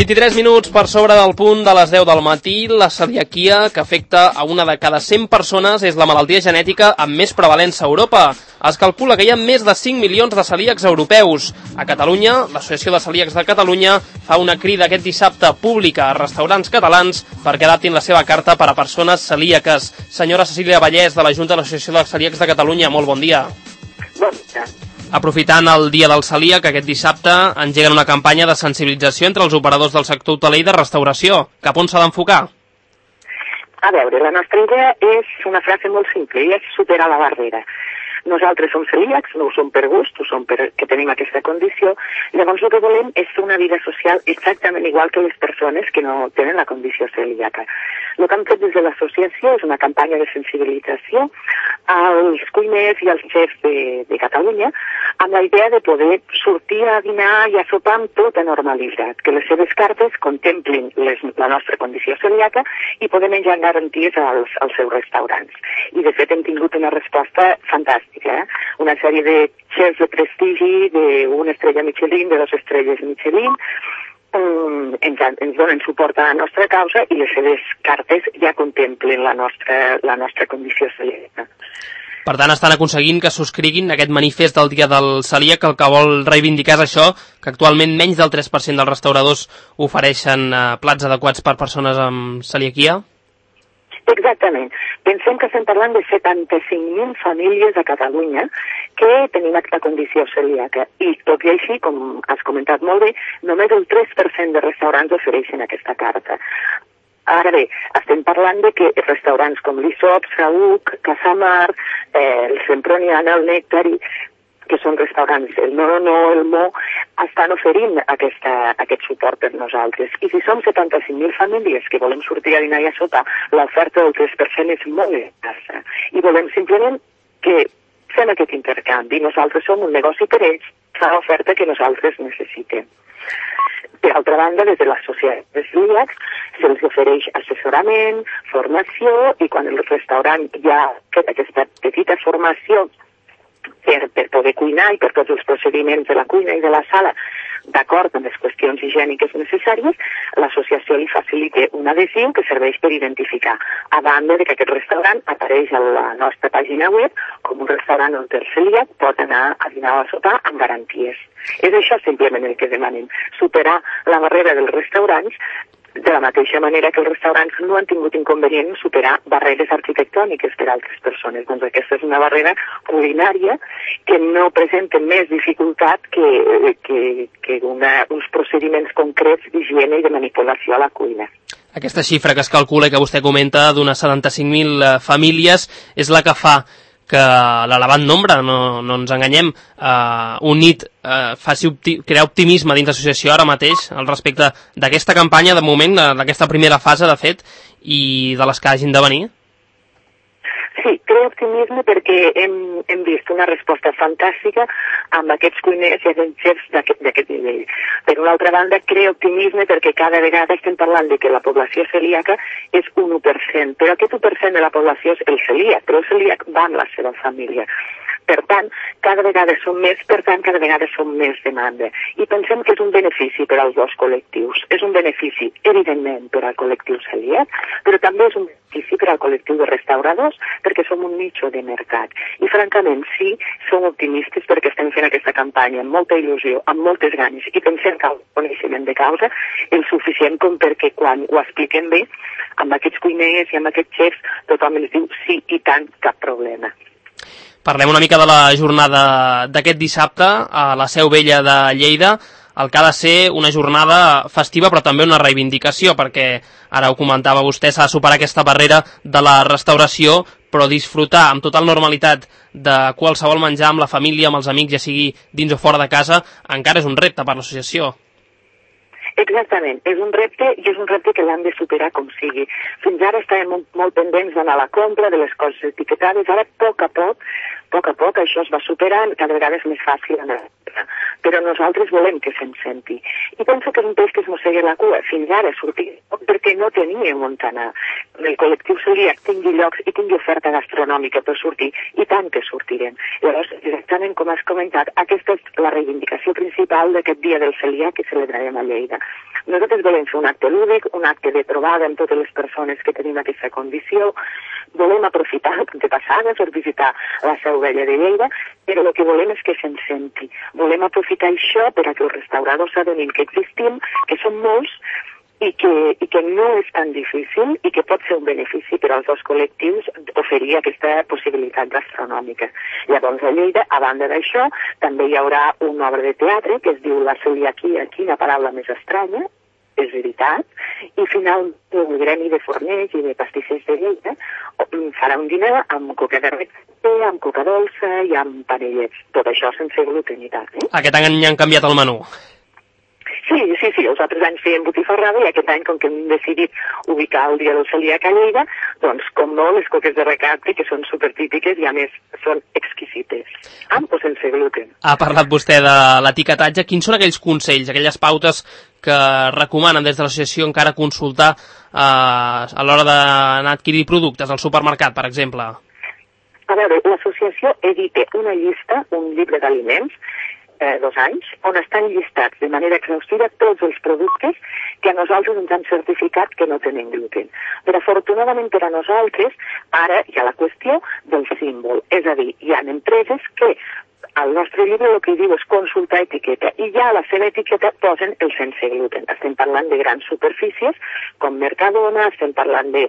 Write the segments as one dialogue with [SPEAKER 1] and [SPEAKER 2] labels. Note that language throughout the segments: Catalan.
[SPEAKER 1] 23 minuts per sobre del punt de les 10 del matí. La celiaquia, que afecta a una de cada 100 persones, és la malaltia genètica amb més prevalença a Europa. Es calcula que hi ha més de 5 milions de celíacs europeus. A Catalunya, l'Associació de Celíacs de Catalunya fa una crida aquest dissabte pública a restaurants catalans perquè adaptin la seva carta per a persones celíaques. Senyora Cecília Vallès, de la Junta de l'Associació de Celíacs de Catalunya, molt bon dia.
[SPEAKER 2] Bon dia.
[SPEAKER 1] Aprofitant el dia del celíac, aquest dissabte engeguen una campanya de sensibilització entre els operadors del sector hoteler i de restauració. Cap on s'ha d'enfocar?
[SPEAKER 2] A veure, la nostra idea és una frase molt simple, i és superar la barrera. Nosaltres som celíacs, no ho som per gust, ho som perquè tenim aquesta condició. Llavors el que volem és fer una vida social exactament igual que les persones que no tenen la condició celíaca. El que hem fet des de l'associació és una campanya de sensibilització als cuiners i als xefs de Catalunya amb la idea de poder sortir a dinar i a sopar amb tota normalitat, que les seves cartes contemplin la nostra condició celíaca i poder menjar garanties als seus restaurants. I de fet hem tingut una resposta fantàstica. Una sèrie de xefs de prestigi, d'una estrella Michelin, de 2 estrelles Michelin, ens donen suport a la nostra causa i les seves cartes ja contemplen la nostra condició celíaca.
[SPEAKER 1] Per tant, estan aconseguint que subscriguin aquest manifest del Dia del Celíac, que el que vol reivindicar és això, que actualment menys del 3% dels restauradors ofereixen plats adequats per persones amb celiaquia?
[SPEAKER 2] Exactament. Pensem que estem parlant de 75.000 famílies a Catalunya que tenim aquesta condició celíaca i tot i així, com has comentat molt bé, només el 3% de restaurants ofereixen aquesta carta. Ara bé, estem parlant de que restaurants com l'Isop, Saüc, Casamar, el Semproniana, el Nèctar, que són restaurants, el No, el Mo, estan oferint aquest suport per nosaltres. I si som 75.000 famílies que volem sortir a dinar i a sopar, l'oferta del 3% és molt escassa. I volem simplement que fem aquest intercanvi. Nosaltres som un negoci per ells, fa l'oferta que nosaltres necessitem. Per altra banda, des de l'associació de celíacs se'ls ofereix assessorament, formació, i quan el restaurant ja ha fet aquesta petita formació per poder cuinar i per tots els procediments de la cuina i de la sala, d'acord amb les qüestions higièniques necessàries, l'associació li facilita un adhesiu que serveix per identificar, a banda de que aquest restaurant apareix a la nostra pàgina web com un restaurant on el celíac pot anar a dinar o a sopar amb garanties. És això simplement el que demanem, superar la barrera dels restaurants, de la mateixa manera que els restaurants no han tingut inconvenient en superar barreres arquitectòniques per a altres persones. Doncs aquesta és una barrera culinària que no presenta més dificultat que uns procediments concrets d'higiene i de manipulació a la cuina.
[SPEAKER 1] Aquesta xifra que es calcula i que vostè comenta d'unes 75.000 famílies és la que fa que l'elevat nombre, no ens enganyem, unit faci crear optimisme dins l'associació ara mateix al respecte d'aquesta campanya, de moment, d'aquesta primera fase, de fet, i de les que hagin de venir?
[SPEAKER 2] Sí, crea optimisme perquè hem vist una resposta fantàstica amb aquests cuiners i aquests xefs d'aquest nivell. Per una altra banda, crea optimisme perquè cada vegada estem parlant de que la població celíaca és un 1%, però aquest 1% de la població és el celíac, però el celíac va amb la seva família. Per tant, cada vegada som més, per tant, cada vegada som més demanda. I pensem que és un benefici per als dos col·lectius. És un benefici, evidentment, per al col·lectiu celíac, però també és un benefici per al col·lectiu de restauradors, perquè som un nicho de mercat. I, francament, sí, som optimistes perquè estem fent aquesta campanya amb molta il·lusió, amb moltes ganes, i pensem que el coneixement de causa és suficient com perquè quan ho expliquem bé, amb aquests cuiners i amb aquests xefs, tothom ens diu sí i tant, cap problema.
[SPEAKER 1] Parlem una mica de la jornada d'aquest dissabte a la Seu Vella de Lleida, el que ha de ser una jornada festiva però també una reivindicació, perquè ara ho comentava vostè, s'ha de superar aquesta barrera de la restauració, però disfrutar amb total normalitat de qualsevol menjar amb la família, amb els amics, ja sigui dins o fora de casa, encara és un repte per l'associació.
[SPEAKER 2] Exactament, és un repte i és un repte que l'hem de superar com sigui. Fins ara estàvem molt pendents d'anar a la compra de les coses etiquetades, ara a poc a poc això es va superant, cada vegada és més fàcil anar. Però nosaltres volem que se'n senti. I penso que és un peix que es mossega la cua. Fins ara sortir perquè no teníem on anar. El col·lectiu celíac tingui llocs i tingui oferta gastronòmica per sortir, i tant que sortirem. Llavors, exactament com has comentat, aquesta és la reivindicació principal d'aquest dia del celíac que celebrarem a Lleida. Nosaltres volem fer un acte lúdic, un acte de trobada amb totes les persones que tenim aquesta condició, volem aprofitar de passada per visitar la Seu Vella de Lleida, però el que volem és que se'n senti. Volem aprofitar això per a que els restauradors s'adonin que existim, que som molts, i que no és tan difícil i que pot ser un benefici per als dos col·lectius oferir aquesta possibilitat gastronòmica. Llavors, a Lleida, a banda d'això, també hi haurà una obra de teatre que es diu La celiaquia, quina paraula més estranya, és veritat, i finalment el gremi de forners i de pastissers de Lleida farà un dinar amb coca de requesté, amb coca dolça i amb panellets. Tot això sense glutenitat.
[SPEAKER 1] Aquest any han canviat el menú.
[SPEAKER 2] Sí, els altres anys feien botifarrada i aquest any, com que hem decidit ubicar el dia del celíac a Lleida, doncs, com no, les coques de recapte, que són supertípiques i a més són exquisites, amb o sense gluten.
[SPEAKER 1] Ha parlat vostè de l'etiquetatge. Quins són aquells consells, aquelles pautes que recomanen des de l'associació encara consultar a l'hora d'anar a adquirir productes al supermercat, per exemple?
[SPEAKER 2] A veure, l'associació edita una llista, un llibre d'aliments, 2 anys, on estan llistats de manera exhaustiva tots els productes que a nosaltres ens han certificat que no tenen gluten. Però afortunadament per a nosaltres, ara hi ha la qüestió del símbol. És a dir, hi ha empreses que al nostre llibre el que diu és consultar etiqueta i ja a la seva etiqueta posen el sense gluten. Estem parlant de grans superfícies com Mercadona, estem parlant de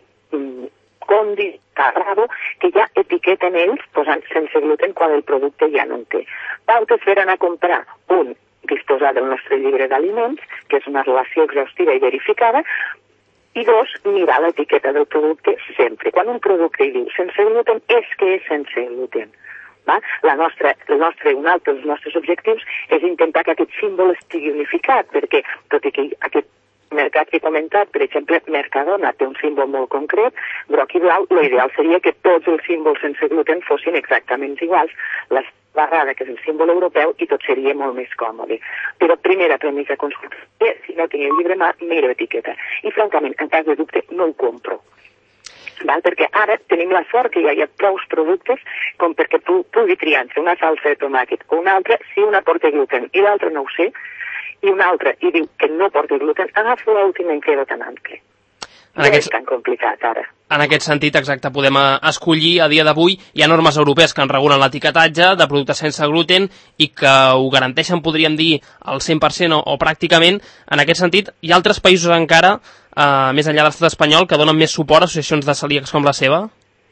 [SPEAKER 2] Condi, Carrabo, que ja etiqueten ells posant sense gluten quan el producte ja no en té. Pautes per anar a comprar un, disposar del nostre llibre d'aliments, que és una relació exhaustiva i verificada, i 2, mirar l'etiqueta del producte sempre. Quan un producte diu sense gluten, és que és sense gluten. Va? Un altre dels nostres objectius és intentar que aquest símbol estigui unificat, perquè tot i que aquest mercat que he comentat, per exemple, Mercadona té un símbol molt concret, groc i blau, l'ideal seria que tots els símbols sense gluten fossin exactament iguals, la barrada, que és el símbol europeu, i tot seria molt més còmode. Però primera premissa consulta, si no tinc el llibre mà, miro etiqueta. I francament, en cas de dubte, no ho compro. Val? Perquè ara tenim la sort que ja hi ha prou productes com perquè tu pugui triar entre una salsa de tomàquet o una altra, si una porta gluten i l'altra no ho sé, i una altra i diu que no porta gluten, agafo l'última en queda tan ample. No és tan complicat ara.
[SPEAKER 1] En aquest sentit, exacte, podem escollir a dia d'avui. Hi ha normes europees que en regulen l'etiquetatge de productes sense gluten i que ho garanteixen, podríem dir, al 100% o pràcticament. En aquest sentit, hi ha altres països encara, més enllà de l'estat espanyol, que donen més suport a associacions de celíacs com la seva?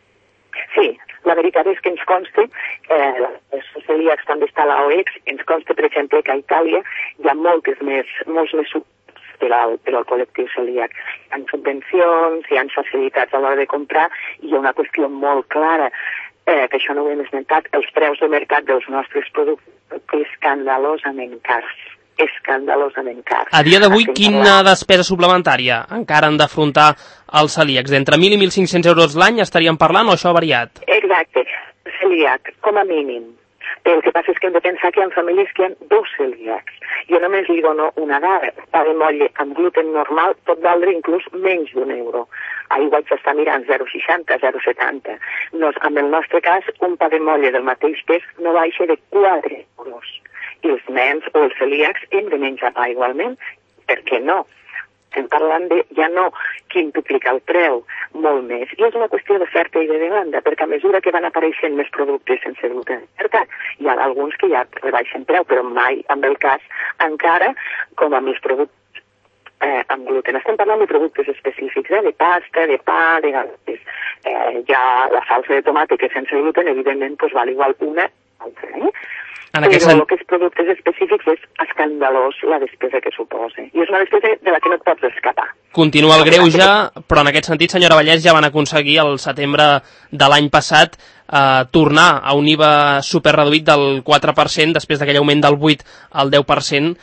[SPEAKER 2] Sí, la veritat és que ens consta, els celíacs també està a l'OEX, ens consta, per exemple, que a Itàlia hi ha molts més suports per al col·lectiu celíac. Hi ha subvencions, hi ha facilitats a l'hora de comprar, i hi ha una qüestió molt clara, que això no ho hem esmentat, els preus de mercat dels nostres productes escandalosament cars. Escandalosament cars.
[SPEAKER 1] A dia d'avui, quina despesa suplementària encara han d'afrontar els celíacs? D'entre 1.000 i 1.500 euros l'any estaríem parlant, o això ha variat?
[SPEAKER 2] Exacte. Celíac, com a mínim. Però el que passa és que hem de pensar que hi ha famílies que hi ha 2 celíacs. Jo només li dono una dada. Pa de motlle amb gluten normal pot valdre inclús menys d'€1. Aigua s'està mirant 0,60, 0,70. En el nostre cas, un pa de motlle del mateix pes no baixa de 4 euros. I els nens o els celíacs hem de menjar pa igualment. Per què no? Estem parlant de ja no quintuplicar el preu, molt més. I és una qüestió d'oferta i de demanda, perquè a mesura que van apareixent més productes sense gluten, hi ha alguns que ja rebaixen preu, però mai amb el cas encara com amb els productes amb gluten. Estem parlant de productes específics, de pasta, de pa, de galetes. Ja la salsa de tomàquet que sense gluten, evidentment, val igual una altra, Però el que és productes específics és escandalós la despesa que suposa. I és una despesa de la que no et pots escapar.
[SPEAKER 1] Continua el greuge, però en aquest sentit, senyora Vallès, ja van aconseguir el setembre de l'any passat tornar a un IVA superreduït del 4% després d'aquell augment del 8 al 10%,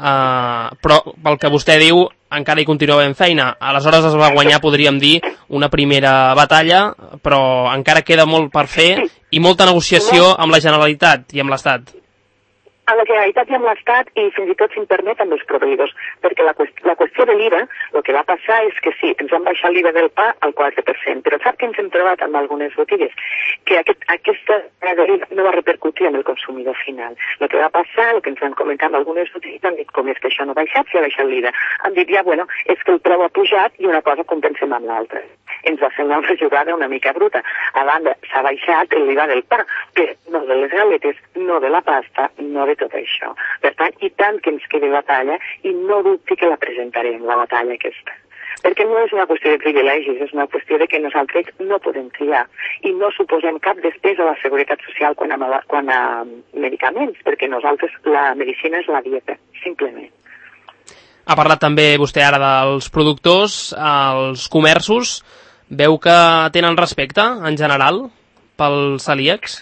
[SPEAKER 1] però pel que vostè diu encara hi continua havent feina. Aleshores es va guanyar, podríem dir, una primera batalla, però encara queda molt per fer i molta negociació amb la Generalitat i amb l'Estat.
[SPEAKER 2] a la Generalitat i amb l'Estat i fins i tot, si em permet, amb els proveïdors. Perquè la qüestió de l'IVA, el que va passar és que sí, ens van baixar l'IVA del pa al 4%, però sap que ens hem trobat amb algunes botigues? Que aquesta l'IVA no va repercutir en el consumidor final. El que va passar, el que ens van comentar amb algunes botigues, han dit com és que això no ha baixat, si ha baixat l'IVA. Han dit ja, bueno, és que el preu ha pujat i una cosa compensem amb l'altra. Ens va semblar una jugada una mica bruta. A banda, s'ha baixat l'IVA del pa, però no de les galetes, no de la pasta, no de tot això. Per tant, i tant que ens quedi batalla, i no dubti que la presentarem, la batalla aquesta. Perquè no és una qüestió de privilegis, és una qüestió de que nosaltres no podem triar i no suposem cap despesa a la seguretat social quan a medicaments, perquè nosaltres la medicina és la dieta, simplement.
[SPEAKER 1] Ha parlat també vostè ara dels productors, els comerços. Veu que tenen respecte, en general, pels celíacs?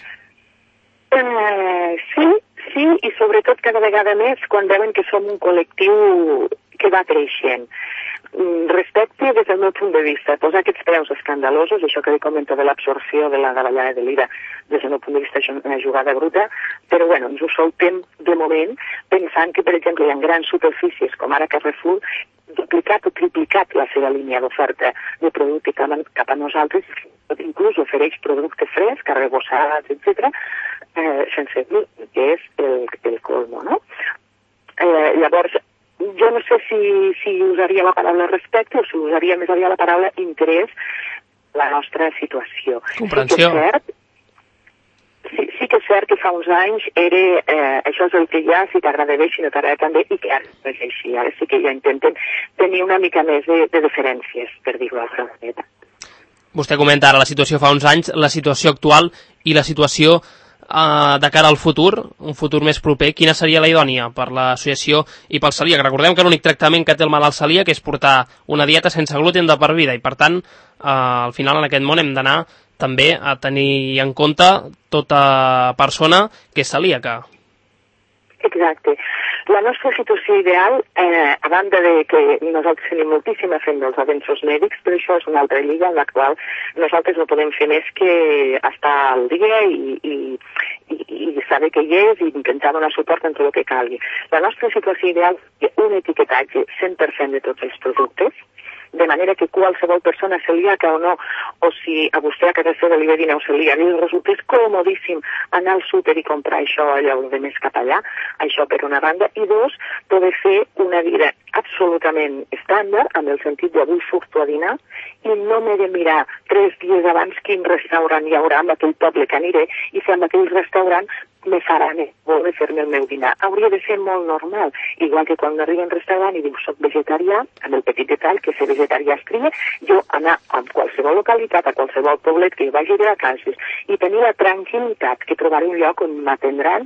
[SPEAKER 2] Sí, i sobretot cada vegada més quan veuen que som un col·lectiu que va creixent. Respecte des del meu punt de vista, posar aquests preus escandalosos, això que li comento de l'absorció de la davallada de l'IVA, des del meu punt de vista és una jugada bruta, però bueno, ens ho soltem de moment pensant que, per exemple, hi ha grans superfícies com ara Carrefour, duplicat o triplicat la seva línia d'oferta de producte cap a nosaltres, inclús ofereix producte fresc, arrebossats, etc., sense dir que és el colmo, no? Llavors, jo no sé si usaria la paraula respecte o si usaria més aviat la paraula interès la nostra situació.
[SPEAKER 1] Comprensió.
[SPEAKER 2] Sí que és cert que fa uns anys això és el que hi ha, si t'agrada bé, si no t'agrada també, i que ara no és així. Ara sí que ja intenten tenir una mica més de diferències, per dir-ho d'altra manera.
[SPEAKER 1] Vostè comenta ara la situació fa uns anys, la situació actual i la situació de cara al futur, un futur més proper, quina seria la idònia per l'associació i pel celíac? Recordem que l'únic tractament que té el malalt celíac és portar una dieta sense gluten de per vida i, per tant, al final en aquest món hem d'anar també a tenir en compte tota persona que és celíaca.
[SPEAKER 2] Exacte. La nostra situació ideal, a banda de que nosaltres tenim moltíssima fe dels avenços mèdics, però això és una altra lliga en la qual nosaltres no podem fer més que estar al dia i saber què hi és i intentar donar suport en tot el que calgui. La nostra situació ideal és un etiquetatge 100% de tots els productes, de manera que qualsevol persona celíaca o no, o si a vostè a casa seva li ve dir no celíac, i resultés comodíssim anar al súper i comprar això allà o de més cap allà, això per una banda, i dos, poder fer una vida absolutament estàndard, en el sentit d'avui surto a dinar, i no m'he de mirar 3 dies abans quin restaurant hi haurà en aquell poble que aniré, i si en aquell restaurant me faran voler fer-me el meu dinar. Hauria de ser molt normal, igual que quan arriba a un restaurant i diu soc vegetarià, amb el petit detall que ser vegetarià es tria, jo anar a qualsevol localitat, a qualsevol poblet que hi vagi de vacances i tenir la tranquil·litat que trobaré un lloc on m'atendran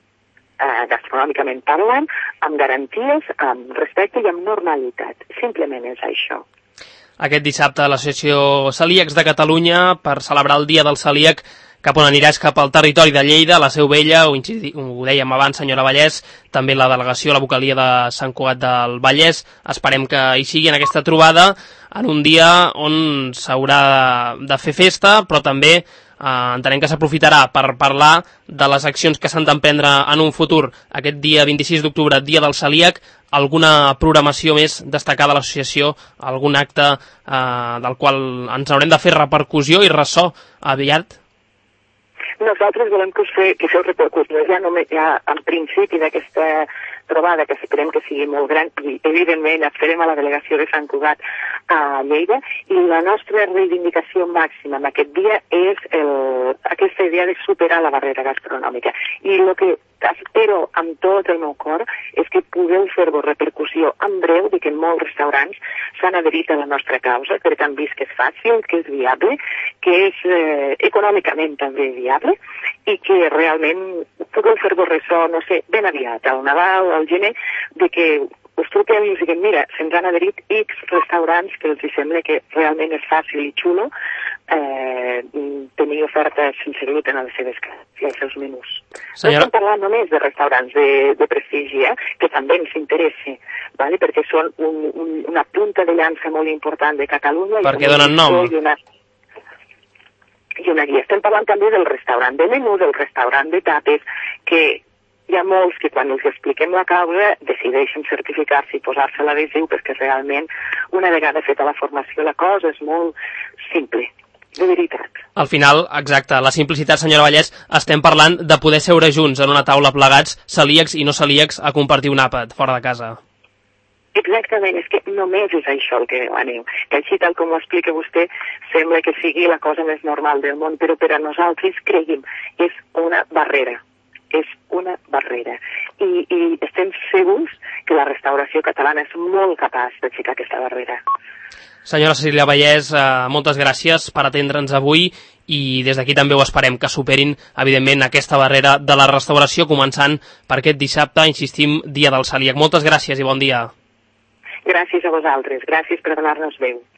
[SPEAKER 2] gastronòmicament parlant, amb garanties, amb respecte i amb normalitat. Simplement és això.
[SPEAKER 1] Aquest dissabte l'Associació Celíacs de Catalunya, per celebrar el Dia del Celíac, cap on aniràs cap al territori de Lleida, la Seu Vella, ho dèiem abans, senyora Vallès, també la delegació, la vocalia de Sant Cugat del Vallès. Esperem que hi sigui en aquesta trobada, en un dia on s'haurà de fer festa, però també entenem que s'aprofitarà per parlar de les accions que s'han d'emprendre en un futur. Aquest dia 26 d'octubre, Dia del Celíac, alguna programació més destacada de l'associació, algun acte del qual ens haurem de fer repercussió i ressò aviat?
[SPEAKER 2] Nosaltres volem que feu repercussió ja en principi d'aquesta trobada, que esperem que sigui molt gran, i evidentment esperem a la delegació de Sant Cugat a Lleida, i la nostra reivindicació màxima en aquest dia és aquesta idea de superar la barrera gastronòmica. I el que espero amb tot el meu cor és que pugueu fer-vos repercussió en breu de que molts restaurants s'han adherit a la nostra causa, perquè han vist que és fàcil, que és viable, que és econòmicament també viable, i que realment pugueu fer-vos ressò, no sé, ben aviat, al Nadal, al gener, de que us truqueu i us diguem, mira, se'ns han adherit X restaurants que els sembla que realment és fàcil i xulo tenir ofertes sense gluten a les seves cases i als seus menús. No estem parlant només de restaurants de prestigi, que també ens interessa, ¿vale? Perquè són una punta de llança molt important de Catalunya.
[SPEAKER 1] Perquè donen nom.
[SPEAKER 2] I una guia. Estem parlant també del restaurant de menú, del restaurant de tapes, que hi ha molts que quan els expliquem la causa decideixen certificar-se i posar-se l'adhesiu perquè realment una vegada feta la formació la cosa és molt simple, de veritat.
[SPEAKER 1] Al final, exacte, la simplicitat, senyora Vallès, estem parlant de poder seure junts en una taula plegats, celíacs i no celíacs, a compartir un àpat fora de casa.
[SPEAKER 2] Exactament, és que només és això el que demanem. Que així, tal com ho explica vostè, sembla que sigui la cosa més normal del món, però per a nosaltres, cregui'm, és una barrera. És una barrera. I estem segurs que la restauració catalana és molt capaç d'aixecar aquesta barrera.
[SPEAKER 1] Senyora Cecília Vallès, moltes gràcies per atendre'ns avui i des d'aquí també ho esperem que superin, evidentment, aquesta barrera de la restauració, començant per aquest dissabte, insistim, Dia del Celíac. Moltes gràcies i bon dia.
[SPEAKER 2] Gràcies a vosaltres, gràcies per donar-nos veu.